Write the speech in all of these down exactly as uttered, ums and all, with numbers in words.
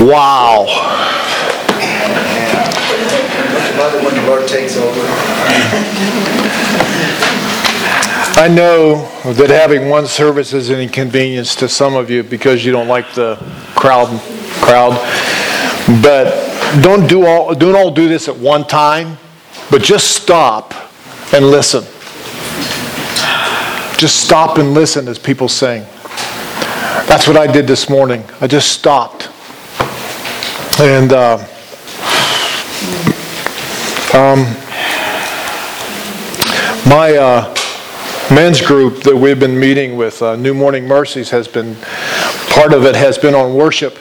Wow. When the Lord takes over. I know that having one service is an inconvenience to some of you because you don't like the crowd. Crowd, but don't do all don't all do this at one time. But just stop and listen. Just stop and listen as people sing. That's what I did this morning. I just stopped. And uh, um, my uh, men's group that we've been meeting with, uh, New Morning Mercies, has been, part of it has been on worship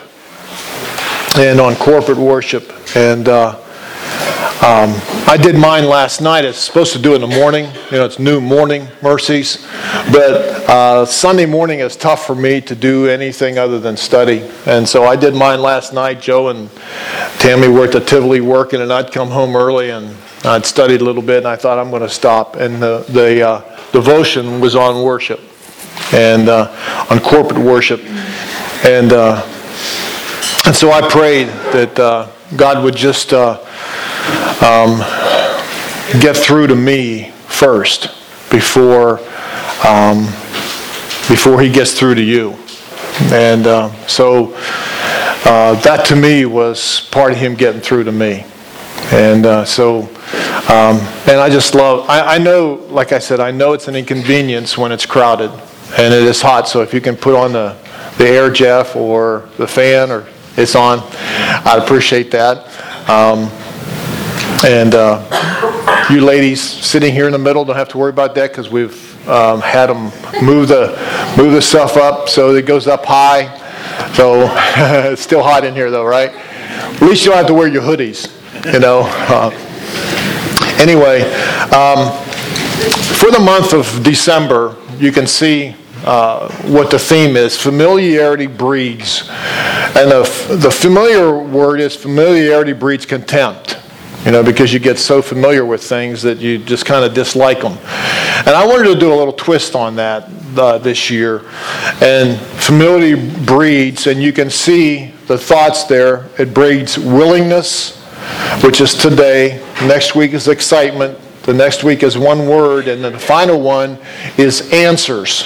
and on corporate worship. And uh, um, I did mine last night. It's supposed to do it in the morning. You know, it's New Morning Mercies. But uh, Sunday morning is tough for me to do anything other than study. And so I did mine last night. Joe and Tammy were at the Tivoli working, and I'd come home early and I'd studied a little bit, and I thought I'm going to stop. And the, the uh, devotion was on worship and uh, on corporate worship. And uh, and so I prayed that uh, God would just uh, um, get through to me first before um, before He gets through to you. And uh, so uh, that to me was part of Him getting through to me. And uh, so, um, and I just love, I, I know, like I said, I know it's an inconvenience when it's crowded and it is hot. So if you can put on the, the air, Jeff, or the fan, or it's on, I'd appreciate that. Um, and uh, you ladies sitting here in the middle don't have to worry about that because we've um, had them move the, move the stuff up so it goes up high. So it's still hot in here though, right? At least you don't have to wear your hoodies. You know. Uh, anyway, um, for the month of December, you can see uh, what the theme is. Familiarity breeds. And the, the familiar word is familiarity breeds contempt. You know, because you get so familiar with things that you just kind of dislike them. And I wanted to do a little twist on that uh, this year. And familiarity breeds, and you can see the thoughts there. It breeds willingness, which is today. Next week is excitement. The next week is one word. And then the final one is answers.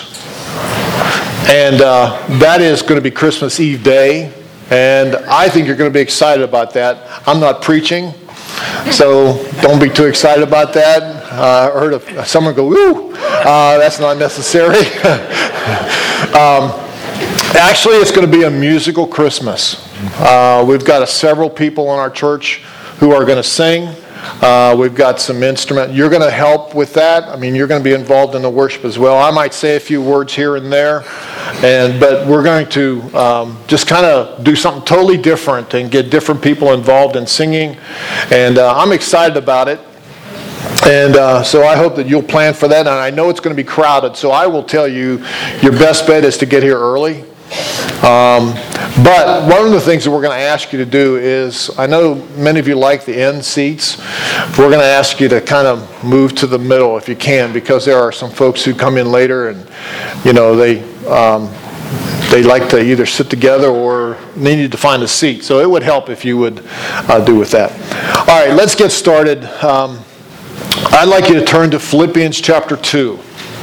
And uh, that is going to be Christmas Eve day. And I think you're going to be excited about that. I'm not preaching, so don't be too excited about that. Uh, I heard of someone go, woo! Uh, that's not necessary. um, actually, it's going to be a musical Christmas. Uh, we've got a, several people in our church who are going to sing. Uh, we've got some instrument. You're going to help with that. I mean, you're going to be involved in the worship as well. I might say a few words here and there, and but we're going to um, just kind of do something totally different and get different people involved in singing. And uh, I'm excited about it. And uh, so I hope that you'll plan for that. And I know it's going to be crowded, so I will tell you, your best bet is to get here early. Um, but one of the things that we're going to ask you to do is, I know many of you like the end seats. We're going to ask you to kind of move to the middle if you can, because there are some folks who come in later and, you know, they um, they like to either sit together or they need to find a seat. So it would help if you would uh, do with that. All right, let's get started. Um, I'd like you to turn to Philippians chapter two.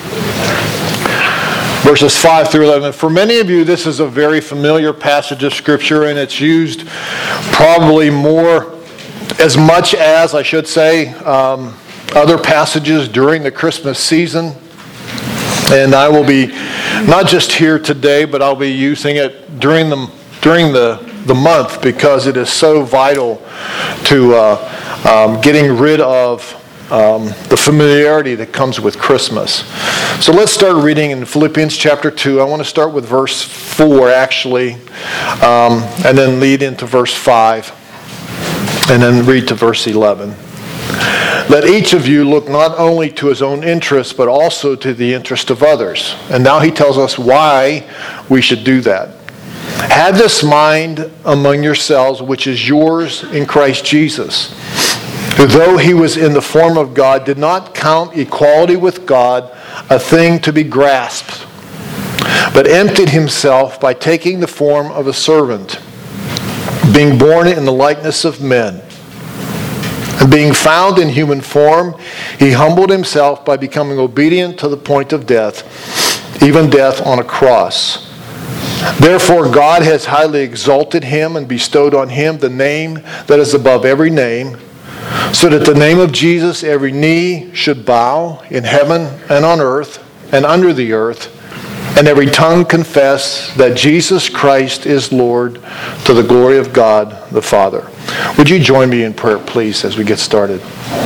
Verses five through eleven. For many of you, this is a very familiar passage of Scripture, and it's used probably more, as much as, I should say, um, other passages during the Christmas season. And I will be not just here today, but I'll be using it during the during the, the month because it is so vital to uh, um, getting rid of Um, the familiarity that comes with Christmas. So let's start reading in Philippians chapter two. I want to start with verse four, actually, um, and then lead into verse five, and then read to verse eleven. Let each of you look not only to his own interest, but also to the interest of others. And now he tells us why we should do that. Have this mind among yourselves, which is yours in Christ Jesus, who, though he was in the form of God, did not count equality with God a thing to be grasped, but emptied himself by taking the form of a servant, being born in the likeness of men. And being found in human form, he humbled himself by becoming obedient to the point of death, even death on a cross. Therefore, God has highly exalted him and bestowed on him the name that is above every name, so that the name of Jesus every knee should bow in heaven and on earth and under the earth, and every tongue confess that Jesus Christ is Lord, to the glory of God the Father. Would you join me in prayer, please, as we get started?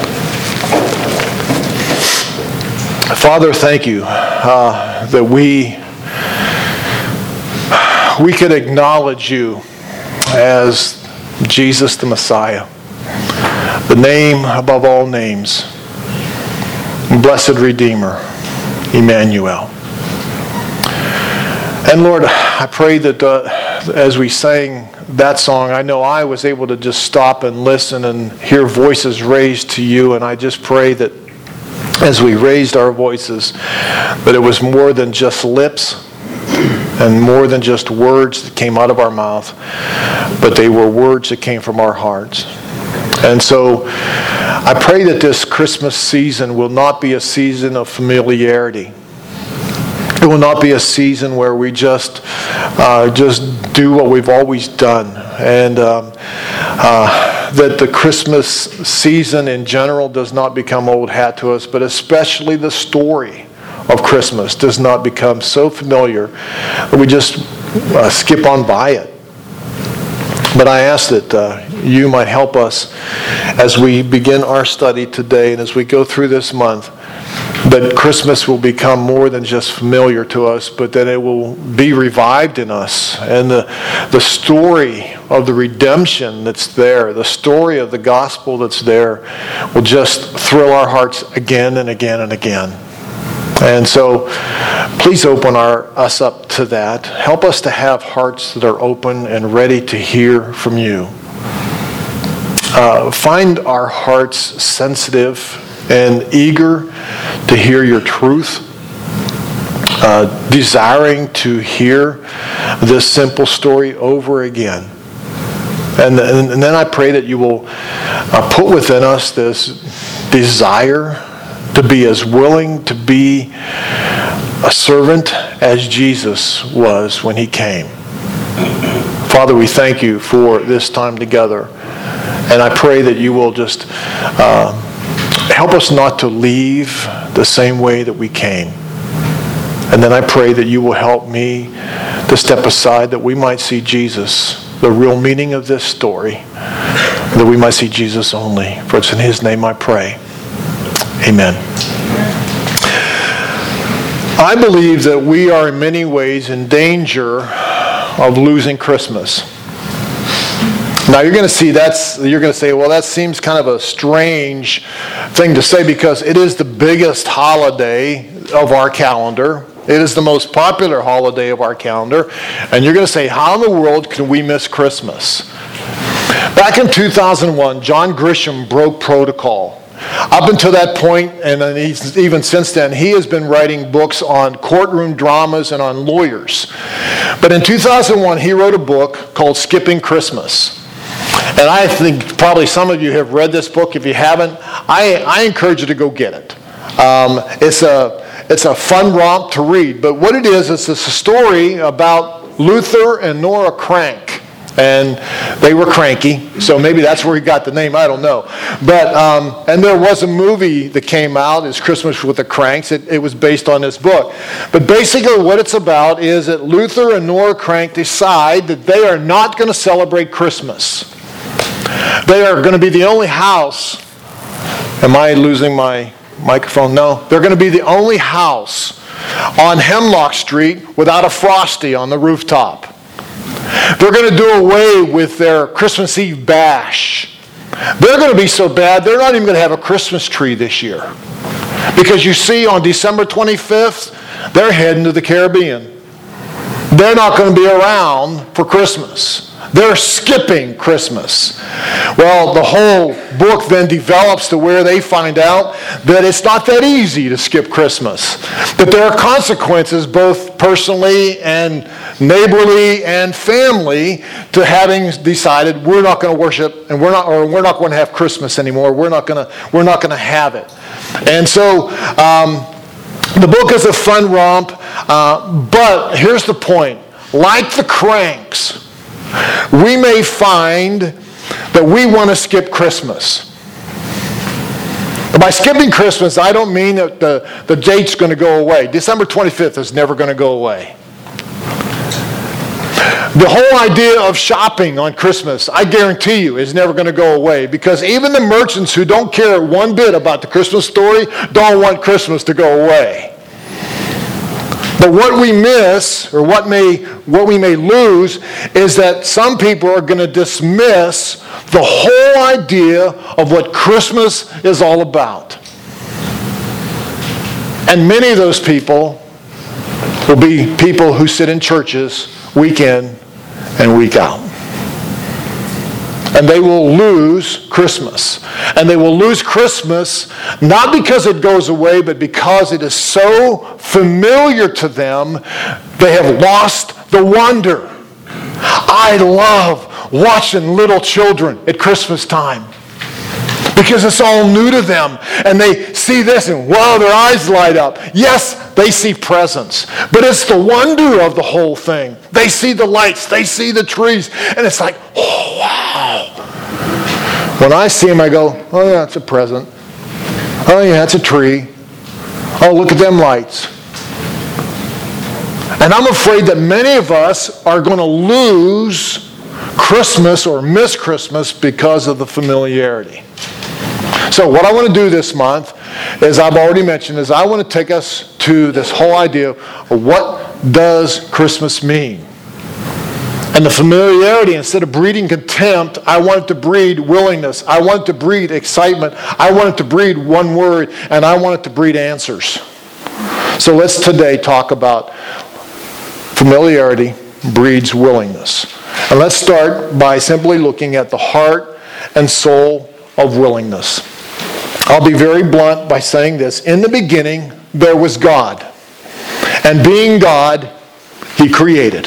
Father, thank you uh, that we we could acknowledge you as Jesus the Messiah, the name above all names, blessed Redeemer, Emmanuel. And Lord, I pray that uh, as we sang that song, I know I was able to just stop and listen and hear voices raised to you, and I just pray that as we raised our voices, that it was more than just lips and more than just words that came out of our mouth, but they were words that came from our hearts. And so I pray that this Christmas season will not be a season of familiarity. It will not be a season where we just uh, just do what we've always done. And um, uh, that the Christmas season in general does not become old hat to us, but especially the story of Christmas does not become so familiar that we just uh, skip on by it. But I ask that uh, you might help us as we begin our study today and as we go through this month, that Christmas will become more than just familiar to us, but that it will be revived in us. And the, the story of the redemption that's there, the story of the gospel that's there, will just thrill our hearts again and again and again. And so please open our, us up to that. Help us to have hearts that are open and ready to hear from you. Uh, find our hearts sensitive and eager to hear your truth, uh, desiring to hear this simple story over again. And, and, and then I pray that you will uh, put within us this desire to be as willing to be a servant as Jesus was when he came. Father, we thank you for this time together. And I pray that you will just uh, help us not to leave the same way that we came. And then I pray that you will help me to step aside that we might see Jesus, the real meaning of this story, that we might see Jesus only. For it's in his name I pray. Amen. I believe that we are in many ways in danger of losing Christmas. Now you're going to see that's you're going to say, well, that seems kind of a strange thing to say because it is the biggest holiday of our calendar. It is the most popular holiday of our calendar. And you're going to say, how in the world can we miss Christmas? Back in two thousand one, John Grisham broke protocol. Up until that point, and then he's, even since then, he has been writing books on courtroom dramas and on lawyers. But in two thousand one, he wrote a book called Skipping Christmas. And I think probably some of you have read this book. If you haven't, I, I encourage you to go get it. Um, it's a it's a fun romp to read. But what it is, it's a story about Luther and Nora Crank. And they were cranky, so maybe that's where he got the name, I don't know. But, um, and there was a movie that came out, it's Christmas with the Cranks. It, it was based on this book. But basically what it's about is that Luther and Nora Crank decide that they are not going to celebrate Christmas. They are going to be the only house. Am I losing my microphone? No. They're going to be the only house on Hemlock Street without a Frosty on the rooftop. They're going to do away with their Christmas Eve bash. They're going to be so bad, they're not even going to have a Christmas tree this year. Because you see, on December twenty-fifth, they're heading to the Caribbean. They're not going to be around for Christmas. They're skipping Christmas. Well, the whole book then develops to where they find out that it's not that easy to skip Christmas. That there are consequences both personally and neighborly and family to having decided we're not going to worship and we're not or we're not going to have Christmas anymore. We're not going to we're not going to have it. And so um, the book is a fun romp, uh, but here's the point. Like the Cranks, we may find that we want to skip Christmas. By skipping Christmas, I don't mean that the, the date's going to go away. December twenty-fifth is never going to go away. The whole idea of shopping on Christmas, I guarantee you, is never going to go away, because even the merchants who don't care one bit about the Christmas story don't want Christmas to go away. But what we miss, or what may what we may lose, is that some people are going to dismiss the whole idea of what Christmas is all about. And many of those people will be people who sit in churches week in and week out. And they will lose Christmas. And they will lose Christmas not because it goes away, but because it is so familiar to them, they have lost the wonder. I love watching little children at Christmas time, because it's all new to them. And they see this and, wow, their eyes light up. Yes, they see presents, but it's the wonder of the whole thing. They see the lights, they see the trees, and it's like, oh, wow. When I see them, I go, oh yeah, it's a present. Oh yeah, it's a tree. Oh, look at them lights. And I'm afraid that many of us are going to lose Christmas or miss Christmas because of the familiarity. So what I want to do this month, as I've already mentioned, is I want to take us to this whole idea of what does Christmas mean. And the familiarity, instead of breeding contempt, I want it to breed willingness. I want it to breed excitement. I want it to breed one word, and I want it to breed answers. So let's today talk about familiarity breeds willingness. And let's start by simply looking at the heart and soul of willingness. I'll be very blunt by saying this. In the beginning, there was God. And being God, He created.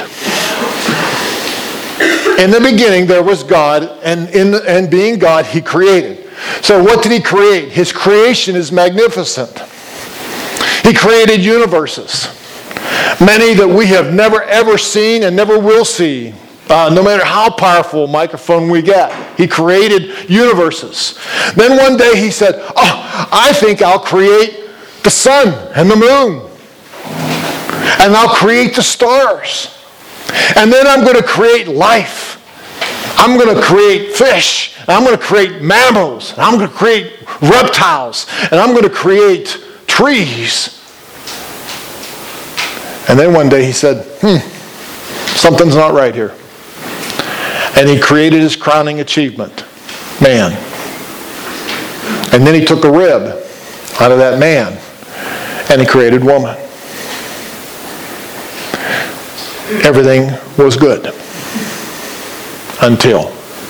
In the beginning, there was God, and in the, and being God, He created. So what did He create? His creation is magnificent. He created universes, many that we have never ever seen and never will see. Uh, no matter how powerful a microphone we get. He created universes. Then one day He said, oh, I think I'll create the sun and the moon. And I'll create the stars. And then I'm going to create life. I'm going to create fish. And I'm going to create mammals. And I'm going to create reptiles. And I'm going to create trees. And then one day He said, hmm, something's not right here. And He created His crowning achievement, man. And then He took a rib out of that man, and He created woman. Everything was good until.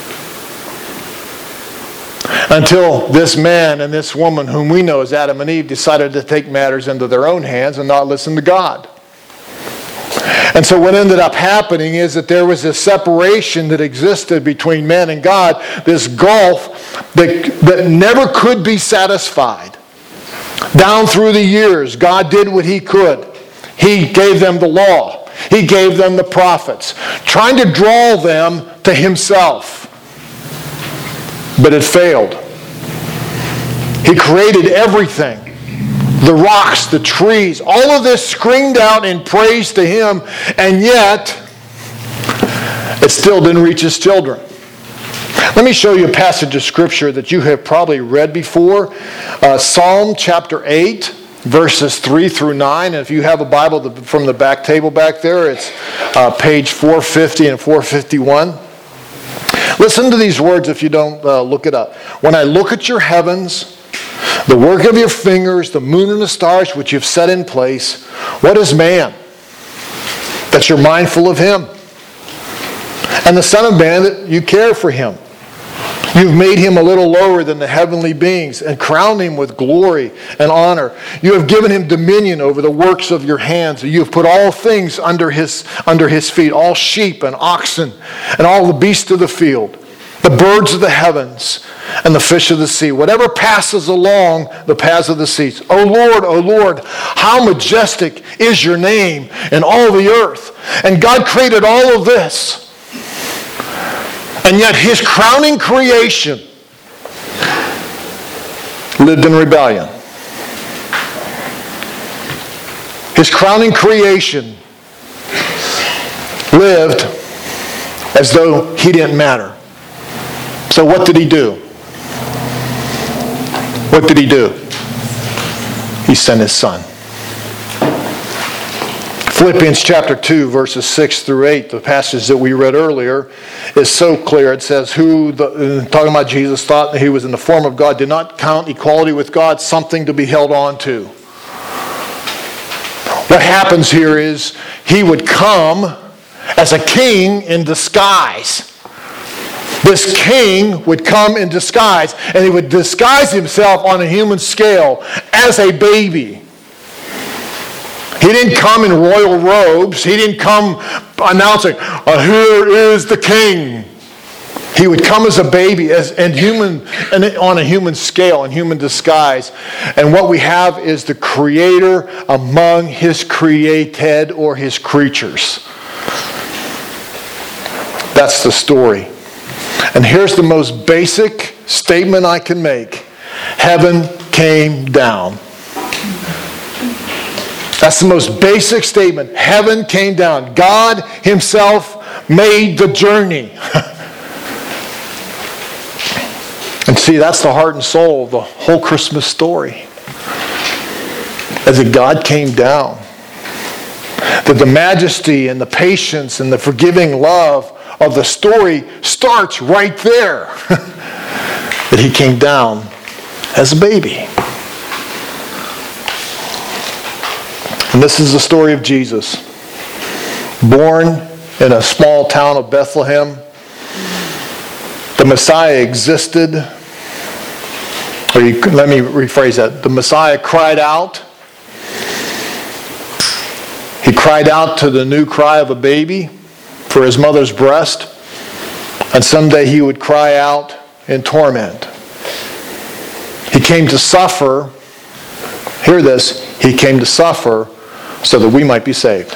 Until this man and this woman, whom we know as Adam and Eve, decided to take matters into their own hands and not listen to God. And so what ended up happening is that there was this separation that existed between man and God, this gulf that, that never could be satisfied. Down through the years, God did what He could. He gave them the law. He gave them the prophets, trying to draw them to Himself. But it failed. He created everything. The rocks, the trees, all of this screamed out in praise to Him, and yet it still didn't reach His children. Let me show you a passage of Scripture that you have probably read before. Uh, Psalm chapter eight, verses three through nine. And if you have a Bible from the back table back there, it's uh, page four fifty and four fifty-one. Listen to these words if you don't uh, look it up. When I look at your heavens, the work of your fingers, the moon and the stars which you've set in place, what is man that you're mindful of him? And the Son of Man, that you care for him. You've made him a little lower than the heavenly beings and crowned him with glory and honor. You have given him dominion over the works of your hands. You have put all things under his, under his feet, all sheep and oxen and all the beasts of the field, the birds of the heavens and the fish of the sea, whatever passes along the paths of the seas. O Lord, O Lord, how majestic is your name in all the earth. And God created all of this. And yet his crowning creation lived in rebellion. His crowning creation lived as though he didn't matter. So what did he do? What did he do? He sent his son. Philippians chapter two, verses six through eight, the passage that we read earlier, is so clear. It says, who, the, talking about Jesus, thought that he was in the form of God, did not count equality with God something to be held on to. What happens here is he would come as a king in disguise. This king would come in disguise, and he would disguise himself on a human scale as a baby. He didn't come in royal robes. He didn't come announcing, oh, here is the king. He would come as a baby as, and human, and on a human scale, in human disguise. And what we have is the Creator among his created or his creatures. That's the story. And here's the most basic statement I can make. Heaven came down. That's the most basic statement. Heaven came down. God himself made the journey. And see, that's the heart and soul of the whole Christmas story. As that God came down. That the majesty and the patience and the forgiving love of the story starts right there. That he came down as a baby. And this is the story of Jesus. Born in a small town of Bethlehem. The Messiah existed. Or you, let me rephrase that. The Messiah cried out. He cried out to the new cry of a baby for his mother's breast. And someday he would cry out in torment. He came to suffer. Hear this. He came to suffer so that we might be saved.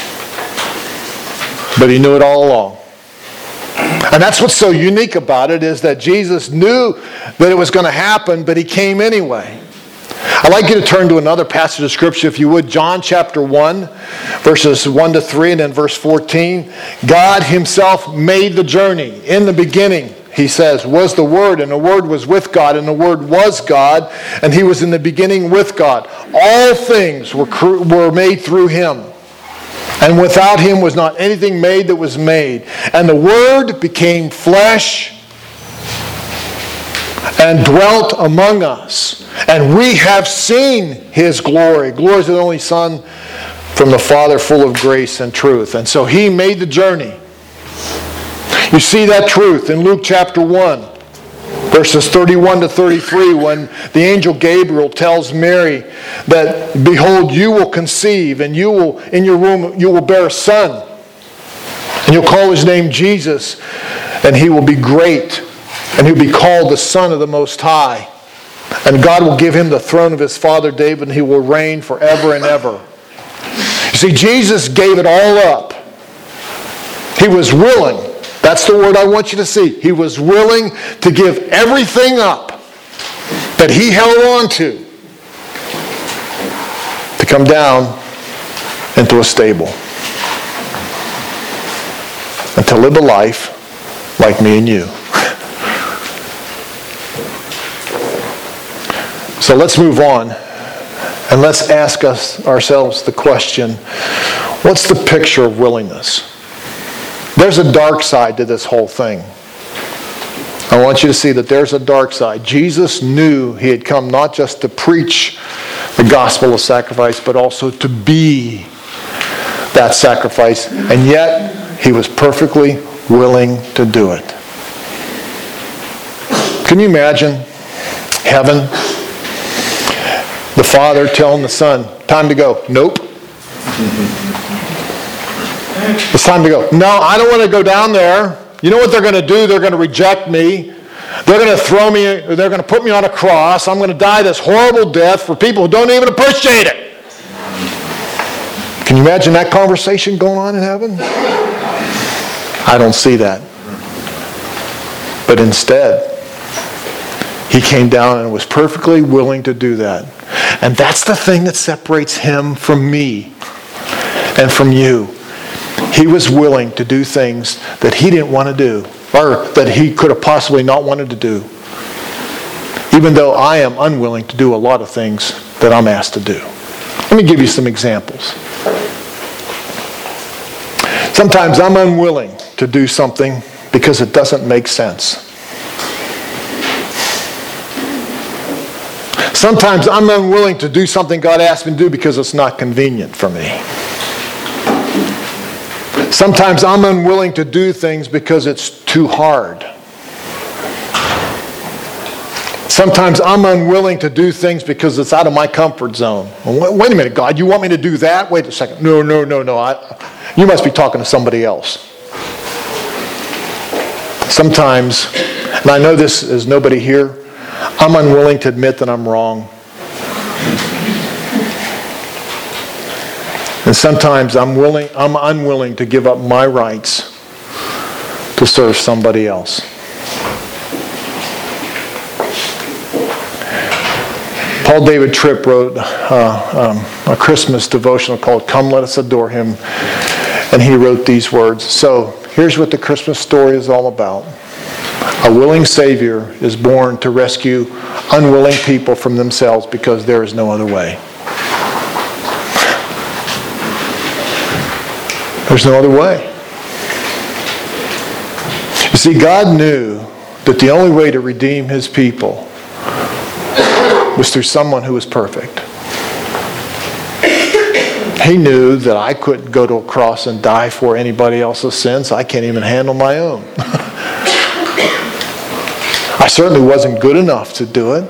But he knew it all along. And that's what's so unique about it, is that Jesus knew that it was going to happen, but he came anyway. I'd like you to turn to another passage of Scripture, if you would. John chapter one, verses one to three, and then verse fourteen. God himself made the journey. In the beginning, he says, was the Word, and the Word was with God, and the Word was God, and he was in the beginning with God. All things were, were made through him, and without him was not anything made that was made. And the Word became flesh and dwelt among us, and we have seen his glory. Glory is the only Son from the Father, full of grace and truth. And so he made the journey. You see that truth in Luke chapter one, verses thirty-one to thirty-three, when the angel Gabriel tells Mary that, behold, you will conceive, and you will, in your womb, you will bear a son, and you'll call his name Jesus, and he will be great, and he'll be called the Son of the Most High. And God will give him the throne of his father David, and he will reign forever and ever. You see, Jesus gave it all up. He was willing. That's the word I want you to see. He was willing to give everything up that he held on to, to come down into a stable and to live a life like me and you. So let's move on, and let's ask us ourselves the question, what's the picture of willingness? There's a dark side to this whole thing. I want you to see that there's a dark side. Jesus knew he had come not just to preach the gospel of sacrifice, but also to be that sacrifice. And yet, he was perfectly willing to do it. Can you imagine heaven? The Father telling the Son, time to go. Nope. It's time to go. No, I don't want to go down there. You know what they're going to do? They're going to reject me. They're going to throw me, they're going to put me on a cross. I'm going to die this horrible death for people who don't even appreciate it. Can you imagine that conversation going on in heaven? I don't see that. But instead, he came down and was perfectly willing to do that. And that's the thing that separates him from me and from you. He was willing to do things that he didn't want to do, or that he could have possibly not wanted to do. Even though I am unwilling to do a lot of things that I'm asked to do. Let me give you some examples. Sometimes I'm unwilling to do something because it doesn't make sense. Sometimes I'm unwilling to do something God asked me to do because it's not convenient for me. Sometimes I'm unwilling to do things because it's too hard. Sometimes I'm unwilling to do things because it's out of my comfort zone. Well, wait a minute, God, you want me to do that? Wait a second. No, no, no, no. I, you must be talking to somebody else. Sometimes, and I know this is nobody here, I'm unwilling to admit that I'm wrong. And sometimes I'm willing, I'm unwilling to give up my rights to serve somebody else. Paul David Tripp wrote uh, um, a Christmas devotional called Come Let Us Adore Him. And he wrote these words. So here's what the Christmas story is all about. A willing Savior is born to rescue unwilling people from themselves because there is no other way. There's no other way. You see, God knew that the only way to redeem His people was through someone who was perfect. He knew that I couldn't go to a cross and die for anybody else's sins. I can't even handle my own. I certainly wasn't good enough to do it.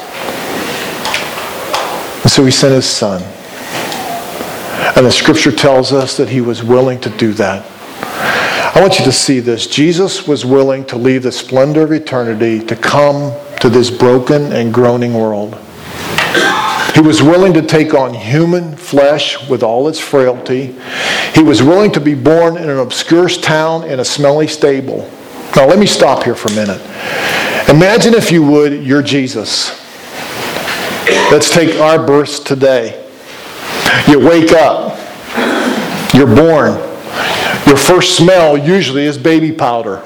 And so He sent His Son. And the Scripture tells us that He was willing to do that. I want you to see this. Jesus was willing to leave the splendor of eternity to come to this broken and groaning world. He was willing to take on human flesh with all its frailty. He was willing to be born in an obscure town in a smelly stable. Now let me stop here for a minute. Imagine, if you would, you're Jesus. Let's take our births today. You wake up. You're born. Your first smell usually is baby powder.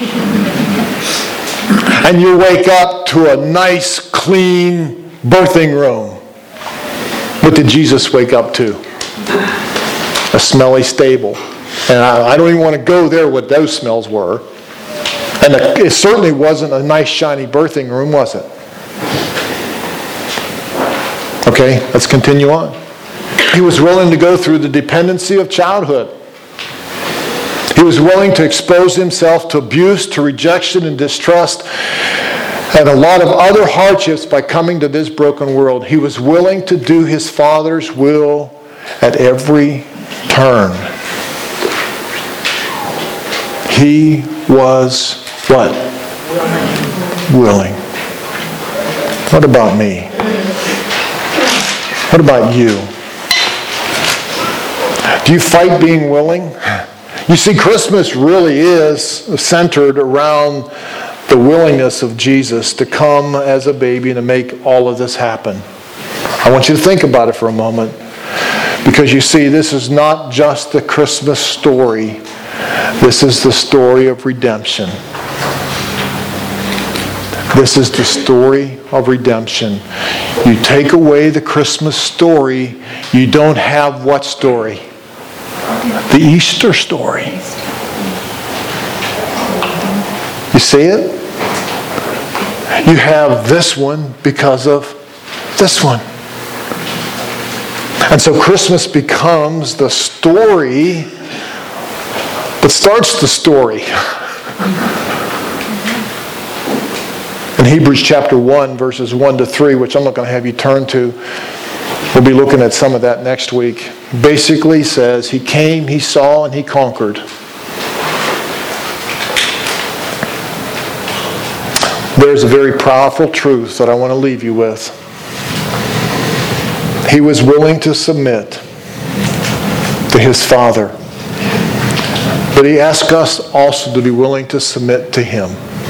And you wake up to a nice, clean birthing room. What did Jesus wake up to? A smelly stable. And I, I don't even want to go there what those smells were. And it certainly wasn't a nice, shiny birthing room, was it? Okay, let's continue on. He was willing to go through the dependency of childhood. He was willing to expose himself to abuse, to rejection and distrust, and a lot of other hardships by coming to this broken world. He was willing to do his Father's will at every turn. He was what? Willing. What about me? What about you? Do you fight being willing? You see, Christmas really is centered around the willingness of Jesus to come as a baby and to make all of this happen. I want you to think about it for a moment, because you see, this is not just the Christmas story. This is the story of redemption. This is the story of redemption. You take away the Christmas story, you don't have what story? The Easter story. You see it? You have this one because of this one. And so Christmas becomes the story, It starts the story. In Hebrews chapter one, verses one to three, which I'm not going to have you turn to. We'll be looking at some of that next week. Basically says, He came, He saw, and He conquered. There's a very powerful truth that I want to leave you with. He was willing to submit to His Father. But He asked us also to be willing to submit to Him.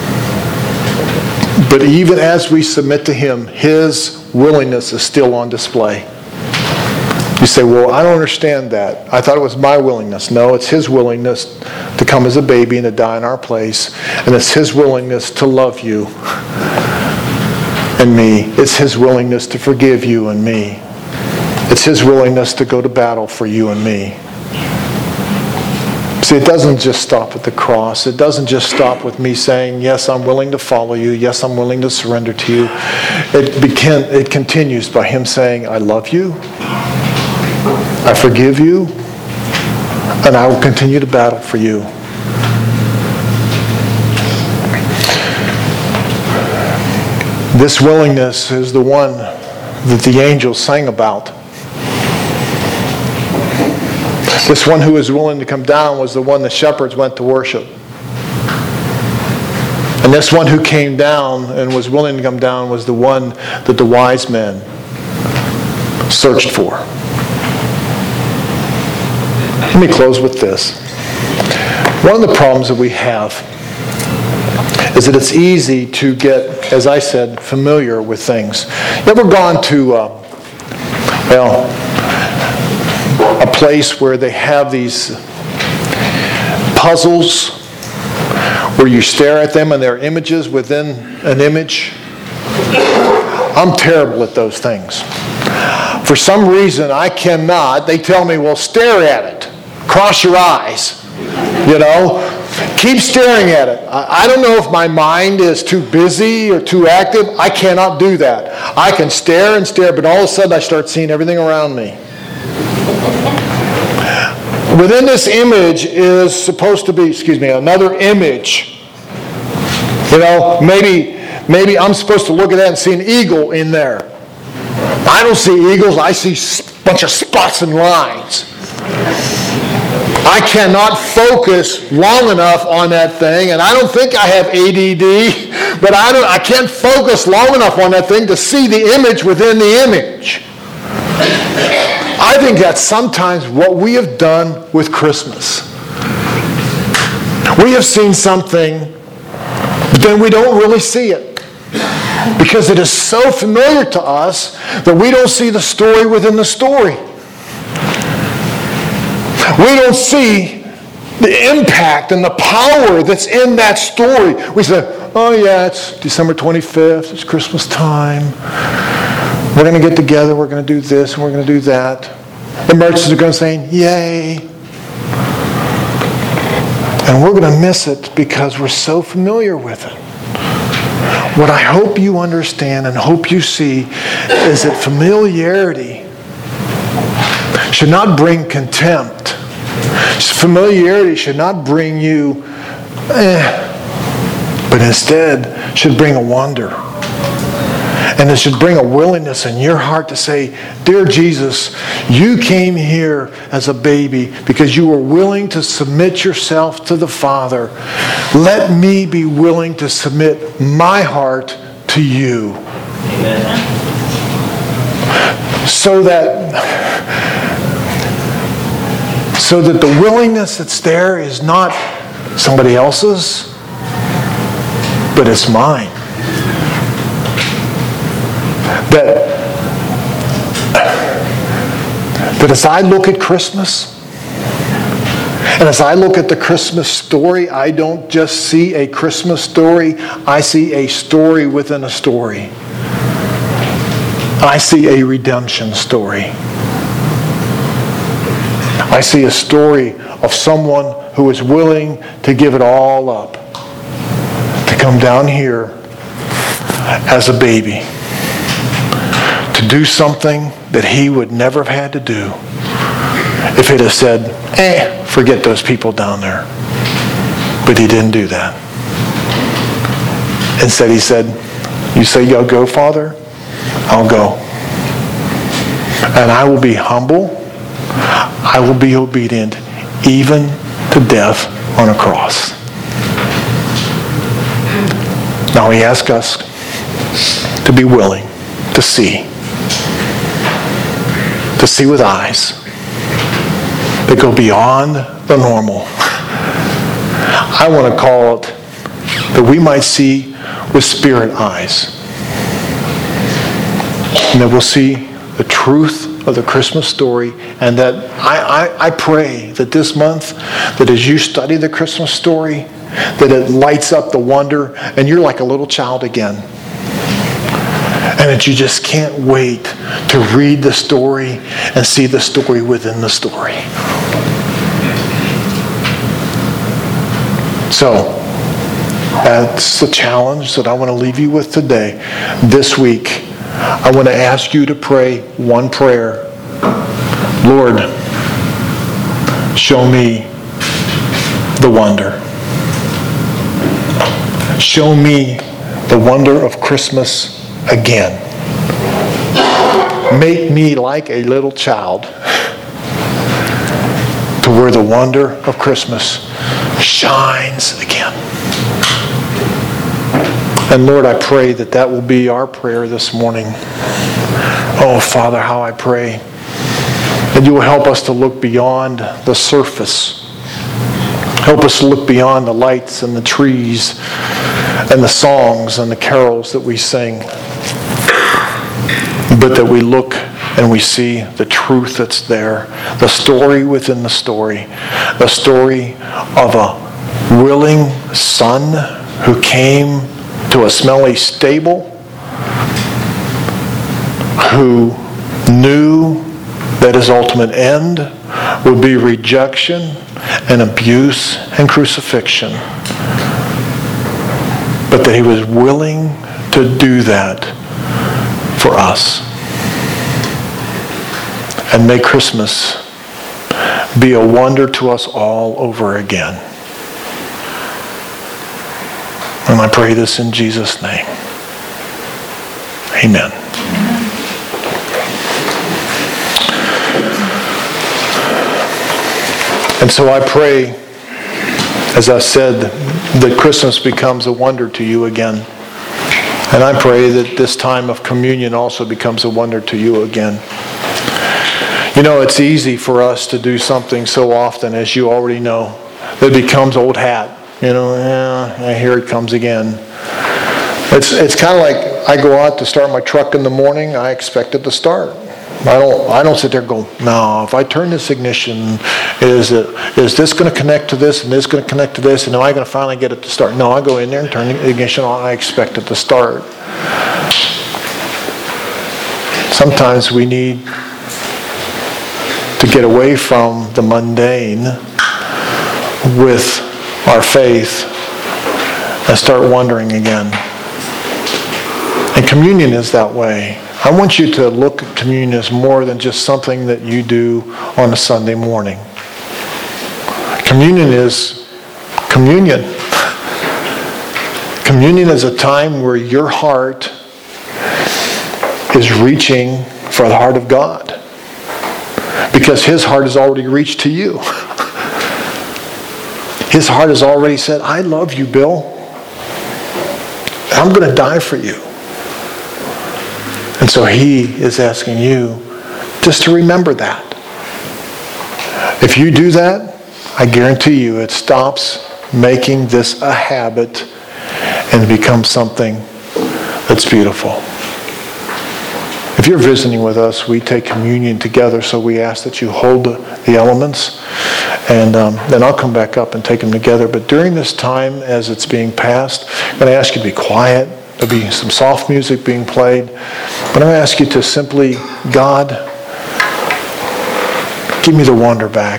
But even as we submit to Him, His willingness is still on display. You say, well, I don't understand that. I thought it was my willingness. No, it's His willingness to come as a baby and to die in our place. And it's His willingness to love you and me. It's His willingness to forgive you and me. It's His willingness to go to battle for you and me. See, it doesn't just stop at the cross. It doesn't just stop with me saying, yes, I'm willing to follow you. Yes, I'm willing to surrender to you. It, begin, it continues by Him saying, I love you. I forgive you. And I will continue to battle for you. This willingness is the one that the angels sang about. This one who was willing to come down was the one the shepherds went to worship. And this one who came down and was willing to come down was the one that the wise men searched for. Let me close with this. One of the problems that we have is that it's easy to get, as I said, familiar with things. You ever gone to, uh, well, a place where they have these puzzles where you stare at them and they're images within an image? I'm terrible at those things. For some reason, I cannot. They tell me, well, stare at it. Cross your eyes. You know? Keep staring at it. I don't know if my mind is too busy or too active. I cannot do that. I can stare and stare, but all of a sudden I start seeing everything around me. Within this image is supposed to be, excuse me, another image. You know, maybe, maybe I'm supposed to look at that and see an eagle in there. I don't see eagles. I see a bunch of spots and lines. I cannot focus long enough on that thing, and I don't think I have A D D, but I don't. I can't focus long enough on that thing to see the image within the image. I think that's sometimes what we have done with Christmas. We have seen something, but then we don't really see it. Because it is so familiar to us that we don't see the story within the story. We don't see the impact and the power that's in that story. We say, oh yeah, it's December twenty-fifth, it's Christmas time. We're going to get together, we're going to do this, and we're going to do that. The merchants are going to say, yay. And we're going to miss it because we're so familiar with it. What I hope you understand and hope you see is that familiarity should not bring contempt. Familiarity should not bring you, eh, but instead should bring a wonder. And it should bring a willingness in your heart to say, dear Jesus, you came here as a baby because you were willing to submit yourself to the Father. Let me be willing to submit my heart to you. Amen. So that, so that the willingness that's there is not somebody else's, but it's mine. That, that as I look at Christmas, and as I look at the Christmas story, I don't just see a Christmas story, I see a story within a story. I see a redemption story. I see a story of someone who is willing to give it all up, to come down here as a baby, to do something that he would never have had to do if it had said, eh, forget those people down there. But he didn't do that. Instead, he said, you say I'll go, Father? I'll go. And I will be humble. I will be obedient, even to death on a cross. Now he asks us to be willing to see. To see with eyes that go beyond the normal. I want to call it that we might see with spirit eyes. And that we'll see the truth of the Christmas story, and that I, I, I pray that this month, that as you study the Christmas story, that it lights up the wonder, and you're like a little child again. And that you just can't wait to read the story and see the story within the story. So, that's the challenge that I want to leave you with today. This week, I want to ask you to pray one prayer. Lord, show me the wonder. Show me the wonder of Christmas again. Make me like a little child to where the wonder of Christmas shines again. And Lord, I pray that that will be our prayer this morning. Oh, Father, how I pray that you will help us to look beyond the surface. Help us to look beyond the lights and the trees and the songs and the carols that we sing. But that we look and we see the truth that's there. The story within the story. The story of a willing son who came to a smelly stable, who knew that his ultimate end would be rejection and abuse and crucifixion. But that he was willing to do that for us. And may Christmas be a wonder to us all over again. And I pray this in Jesus' name. Amen. And so I pray, as I said, that Christmas becomes a wonder to you again. And I pray that this time of communion also becomes a wonder to you again. You know, it's easy for us to do something so often, as you already know, that it becomes old hat. You know, yeah, here it comes again. It's it's kind of like I go out to start my truck in the morning. I expect it to start. I don't I don't sit there and go, no, if I turn this ignition, is it is this going to connect to this and this going to connect to this, and am I going to finally get it to start? No, I go in there and turn the ignition on. I expect it to start. Sometimes we need to get away from the mundane with our faith and start wondering again. And communion is that way. I want you to look at communion as more than just something that you do on a Sunday morning. Communion is communion. Communion is a time where your heart is reaching for the heart of God. Because His heart has already reached to you. His heart has already said, I love you, Bill. I'm going to die for you. And so He is asking you just to remember that. If you do that, I guarantee you it stops making this a habit and becomes something that's beautiful. If you're visiting with us, we take communion together, so we ask that you hold the, the elements, and um, then I'll come back up and take them together. But during this time, as it's being passed, I'm going to ask you to be quiet. There'll be some soft music being played. But I'm going to ask you to simply, God, give me the wonder back.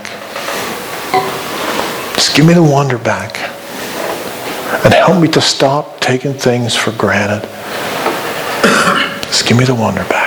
Just give me the wonder back. And help me to stop taking things for granted. Just give me the wonder back.